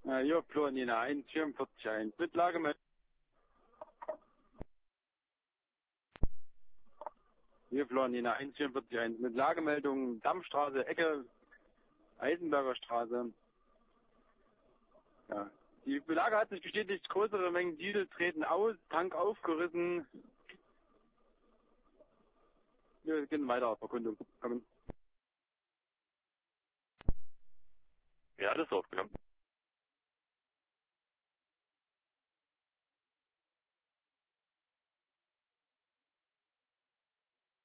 Hier Florina 144.1 mit Lagemeldung. Hier Florina 144.1 mit Lagemeldung Dammstraße, Ecke Eisenberger Straße. Ja. Die Lage hat sich bestätigt, größere Mengen Diesel treten aus, Tank aufgerissen. Wir gehen weiter auf Erkundung. Kommen. Ja, das ist aufgenommen.